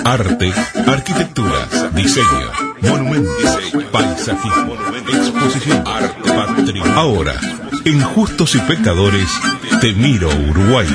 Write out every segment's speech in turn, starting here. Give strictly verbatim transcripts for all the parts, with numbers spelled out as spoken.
Arte, arquitectura, diseño, monumentos, paisajismo, exposición, arte, patrimonio. Ahora, en Justos y Pecadores, Te Miro Uruguay,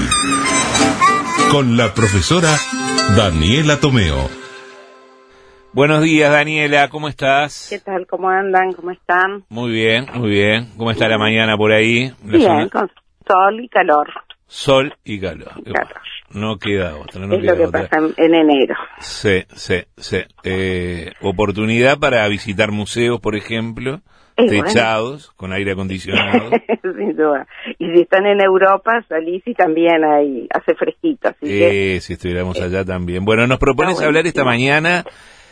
con la profesora Daniela Tomeo. Buenos días, Daniela, ¿cómo estás? ¿Qué tal? ¿Cómo andan? ¿Cómo están? Muy bien, muy bien. ¿Cómo está la mañana por ahí? Bien, zona? Con sol y calor. Sol y calor. calor. No queda otra, no es queda lo que otra. pasa en, en enero. Sí, sí, sí. Eh, oportunidad para visitar museos, por ejemplo, Es techados, bueno, con aire acondicionado. Sin duda. Y si están en Europa, salís y también ahí hace fresquito. Así eh, que, si estuviéramos allá también. Bueno, nos propones bueno, hablar esta mañana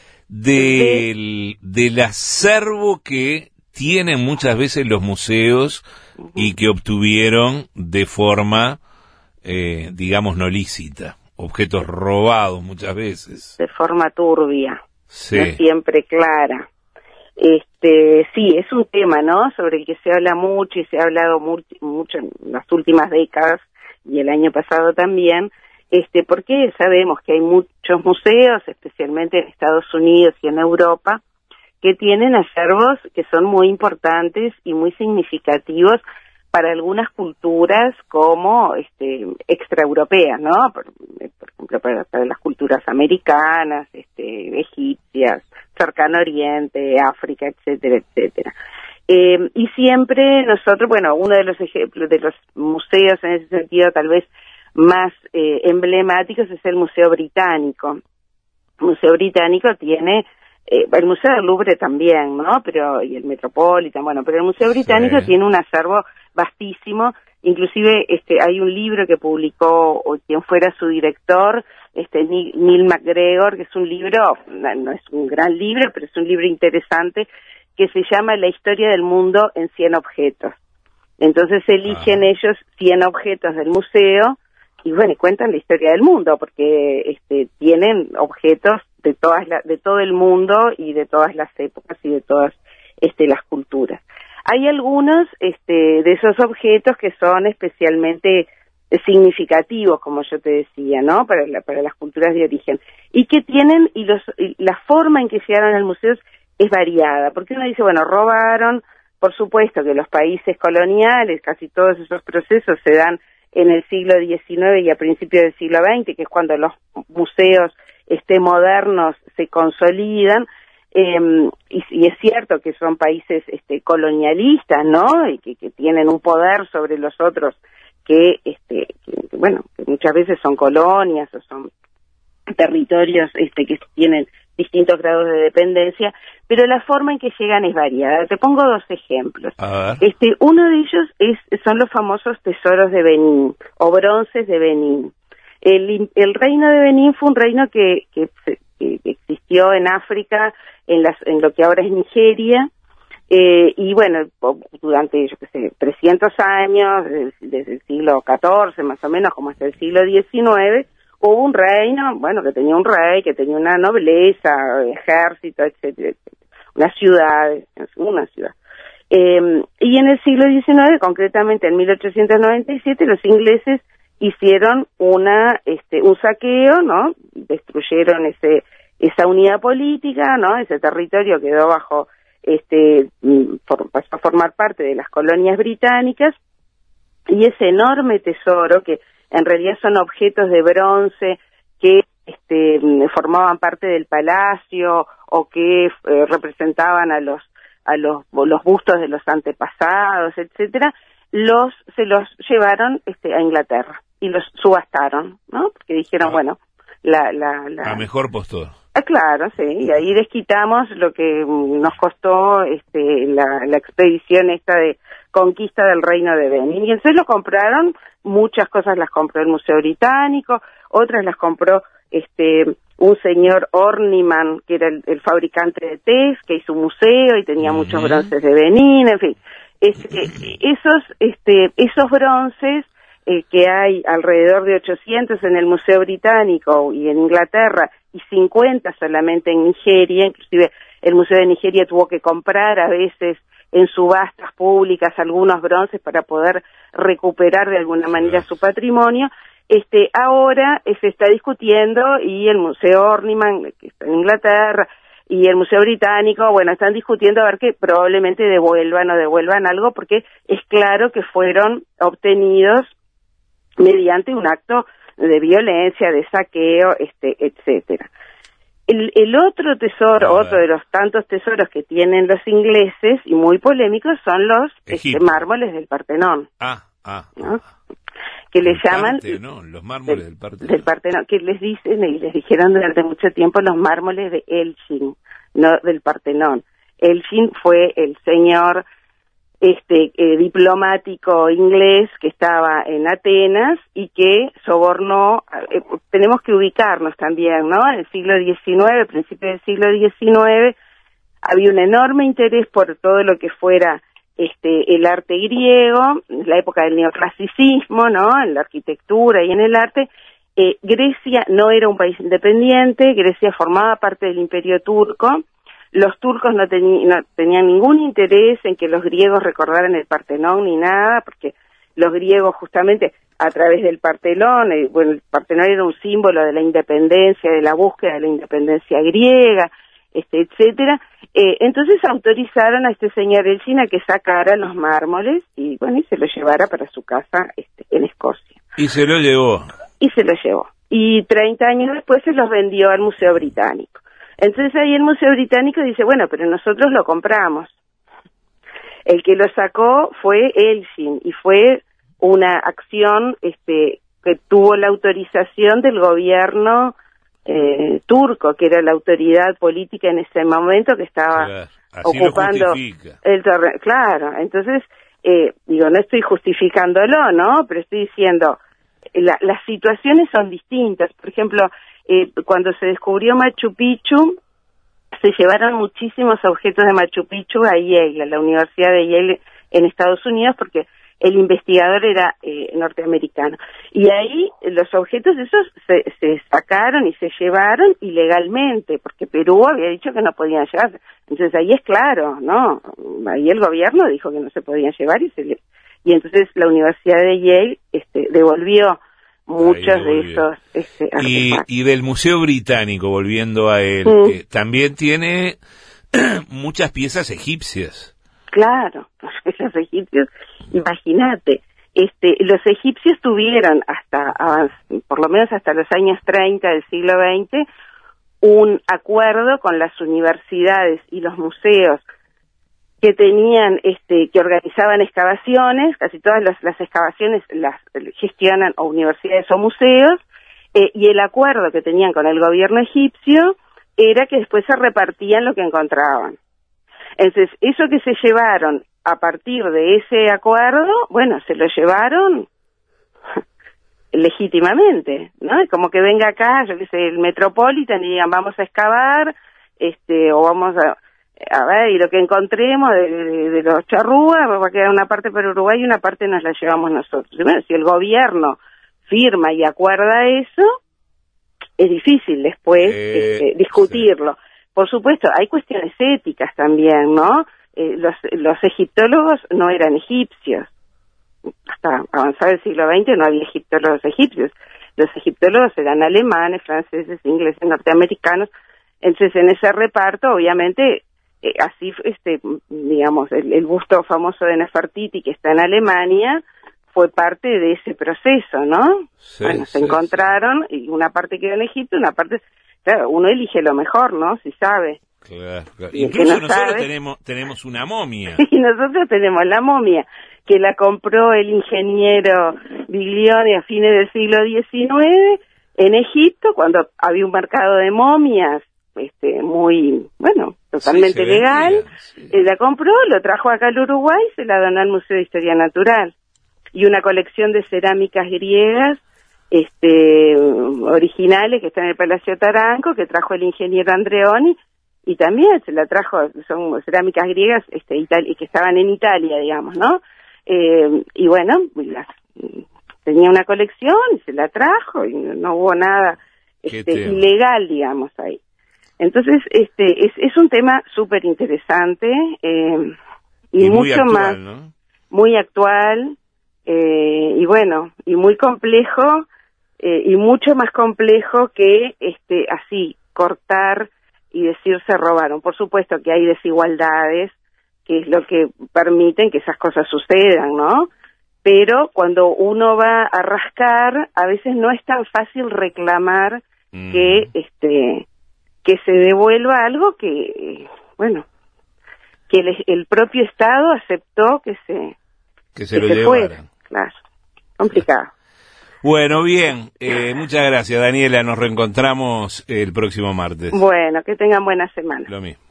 del, del acervo que tienen muchas veces los museos uh-huh. y que obtuvieron de forma, eh, digamos, no lícita. Objetos robados muchas veces. De forma turbia. Sí. No siempre clara. Este, sí, es un tema, ¿no? Sobre el que se habla mucho y se ha hablado mucho, mucho en las últimas décadas y el año pasado también. Este, porque sabemos que hay muchos museos, especialmente en Estados Unidos y en Europa, que tienen acervos que son muy importantes y muy significativos para algunas culturas como este, extraeuropeas, ¿no? Por, por ejemplo, para, para las culturas americanas, este, egipcias, Cercano Oriente, África, etcétera, etcétera. Eh, y siempre nosotros, bueno, uno de los ejemplos de los museos en ese sentido tal vez más eh, emblemáticos es el Museo Británico. El Museo Británico tiene, eh, el Museo del Louvre también, ¿no? Pero, y el Metropolitan, bueno, pero el Museo Británico sí. tiene un acervo vastísimo. Inclusive este hay un libro que publicó o quien fuera su director, este Neil MacGregor, que es un libro, no, no es un gran libro, pero es un libro interesante, que se llama La historia del mundo en cien objetos. Entonces eligen ah. ellos cien objetos del museo y bueno, y cuentan la historia del mundo, porque este tienen objetos de todas la, de todo el mundo y de todas las épocas y de todas este las culturas. Hay algunos este de esos objetos que son especialmente significativos, como yo te decía, ¿no? Para la, para las culturas de origen, y que tienen y los y la forma en que llegaron al museo es variada, porque uno dice, bueno, robaron, por supuesto que los países coloniales, casi todos esos procesos se dan en el siglo diecinueve y a principios del siglo veinte, que es cuando los museos este modernos se consolidan. Eh, y, y es cierto que son países este, colonialistas, ¿no? Y que, que tienen un poder sobre los otros que, este, que, bueno, que muchas veces son colonias o son territorios este, que tienen distintos grados de dependencia, pero la forma en que llegan es variada. Te pongo dos ejemplos. Este, uno de ellos es, son los famosos tesoros de Benín o bronces de Benín. El, el reino de Benín fue un reino que, que, que existió en África, en, las, en lo que ahora es Nigeria, eh, y bueno, durante, yo qué sé, trescientos años, desde, desde el siglo catorce más o menos, como hasta el siglo diecinueve, hubo un reino, bueno, que tenía un rey, que tenía una nobleza, ejército, etcétera, etcétera, una ciudad, una ciudad. Eh, y en el siglo diecinueve, concretamente en mil ochocientos noventa y siete, los ingleses hicieron una, este, un saqueo, ¿no? Destruyeron ese, esa unidad política, ¿no? Ese territorio quedó bajo, este, for, pasó a formar parte de las colonias británicas, y ese enorme tesoro, que en realidad son objetos de bronce que este, formaban parte del palacio o que eh, representaban a los a los los bustos de los antepasados, etcétera, los se los llevaron este, a Inglaterra y los subastaron, ¿no? Porque dijeron, ah. bueno, la la la, la mejor postor. Ah, claro, sí, y ahí desquitamos lo que nos costó este la, la expedición esta de conquista del reino de Benín. Y entonces lo compraron, muchas cosas las compró el Museo Británico, otras las compró este un señor Orniman, que era el, el fabricante de tés, que hizo un museo y tenía uh-huh. muchos bronces de Benín, en fin. Es, eh, esos, este, esos bronces eh, que hay alrededor de ochocientos en el Museo Británico y en Inglaterra, y cincuenta solamente en Nigeria, inclusive el Museo de Nigeria tuvo que comprar a veces en subastas públicas algunos bronces para poder recuperar de alguna manera su patrimonio. Este, ahora eh, se está discutiendo y el Museo Orniman, que está en Inglaterra, y el Museo Británico, bueno, están discutiendo a ver que probablemente devuelvan o devuelvan algo, porque es claro que fueron obtenidos mediante un acto de violencia, de saqueo, este, etcétera. El, el otro tesoro, otro de los tantos tesoros que tienen los ingleses, y muy polémicos, son los este, mármoles del Partenón. Ah, ah, ¿no? ah. Que les llaman Parte, ¿no? Los mármoles del, del Partenón. Del Partenón, que les dicen y les dijeron durante mucho tiempo los mármoles de Elgin, no del Partenón. Elgin fue el señor este eh, diplomático inglés que estaba en Atenas y que sobornó, eh, tenemos que ubicarnos también, ¿no? En el siglo diecinueve, principio del siglo diecinueve, había un enorme interés por todo lo que fuera este el arte griego, la época del neoclasicismo, ¿no? En la arquitectura y en el arte. Eh, Grecia no era un país independiente, Grecia formaba parte del Imperio Turco. Los turcos no, teni- no tenían ningún interés en que los griegos recordaran el Partenón ni nada, porque los griegos justamente a través del Partenón, eh, bueno, el Partenón era un símbolo de la independencia, de la búsqueda de la independencia griega, este, etcétera. Eh, entonces autorizaron a este señor Elgin a que sacara los mármoles y bueno, y se lo llevara para su casa este, en Escocia. Y se lo llevó. Y se lo llevó. Y treinta años después se los vendió al Museo Británico. Entonces ahí el Museo Británico dice, bueno, pero nosotros lo compramos. El que lo sacó fue Elgin y fue una acción este, que tuvo la autorización del gobierno eh, turco, que era la autoridad política en ese momento que estaba claro, ocupando el terreno. Claro, entonces, eh, digo, no estoy justificándolo, ¿no? Pero estoy diciendo, la, las situaciones son distintas. Por ejemplo, Eh, cuando se descubrió Machu Picchu, se llevaron muchísimos objetos de Machu Picchu a Yale, a la Universidad de Yale en Estados Unidos, porque el investigador era eh, norteamericano. Y ahí los objetos esos se, se sacaron y se llevaron ilegalmente, porque Perú había dicho que no podían llevarse. Entonces ahí es claro, ¿no? Ahí el gobierno dijo que no se podían llevar y, se le, y entonces la Universidad de Yale este, devolvió muchos de esos este, y, y del Museo Británico, volviendo a él, mm. eh, también tiene muchas piezas egipcias. Claro, los egipcios, imagínate, este, los egipcios tuvieron hasta, por lo menos hasta los años treinta del siglo veinte, un acuerdo con las universidades y los museos que tenían, este, que organizaban excavaciones, casi todas las, las excavaciones las gestionan o universidades o museos, eh, y el acuerdo que tenían con el gobierno egipcio era que después se repartían lo que encontraban. Entonces, eso que se llevaron a partir de ese acuerdo, bueno, se lo llevaron legítimamente, ¿no? Es como que venga acá, yo qué sé, el Metropolitan y digan, vamos a excavar, este, o vamos a... A ver, y lo que encontremos de, de, de los charrúas, va a quedar una parte para Uruguay y una parte nos la llevamos nosotros. Y bueno, si el gobierno firma y acuerda eso, es difícil después eh, este, discutirlo. Sí. Por supuesto, hay cuestiones éticas también, ¿no? Eh, los, los egiptólogos no eran egipcios. Hasta avanzado el siglo veinte no había egiptólogos egipcios. Los egiptólogos eran alemanes, franceses, ingleses, norteamericanos. Entonces, en ese reparto, obviamente... Eh, así, este, digamos, el, el busto famoso de Nefertiti que está en Alemania fue parte de ese proceso, ¿no? Sí, bueno, se sí, encontraron sí. Y una parte quedó en Egipto, una parte, claro, uno elige lo mejor, ¿no? Si sabe. Claro, claro. Y incluso no nosotros sabe, tenemos tenemos una momia. Y nosotros tenemos la momia que la compró el ingeniero Biglione a fines del siglo diecinueve en Egipto, cuando había un mercado de momias. Este, muy, bueno, totalmente sí, legal, vendía, sí. eh, la compró, lo trajo acá al Uruguay, se la donó al Museo de Historia Natural, y una colección de cerámicas griegas, este, originales, que está en el Palacio Taranco, que trajo el ingeniero Andreoni, y también se la trajo, son cerámicas griegas, este, Itali- que estaban en Italia, digamos, ¿no? Eh, y bueno, las, tenía una colección, y se la trajo, y no hubo nada, este, ilegal, digamos, ahí. Entonces, este es, es un tema súper interesante eh, y, y mucho actual, más, ¿no? muy actual eh, y bueno, y muy complejo eh, y mucho más complejo que este así cortar y decir se robaron. Por supuesto que hay desigualdades, que es lo que permiten que esas cosas sucedan, ¿no? Pero cuando uno va a rascar, a veces no es tan fácil reclamar mm. que este que se devuelva algo que, bueno, que el, el propio Estado aceptó que se que se que lo se llevaran. Fuera. Claro, complicado. Bueno, bien, eh, muchas gracias, Daniela, nos reencontramos el próximo martes. Bueno, que tengan buena semana. Lo mismo.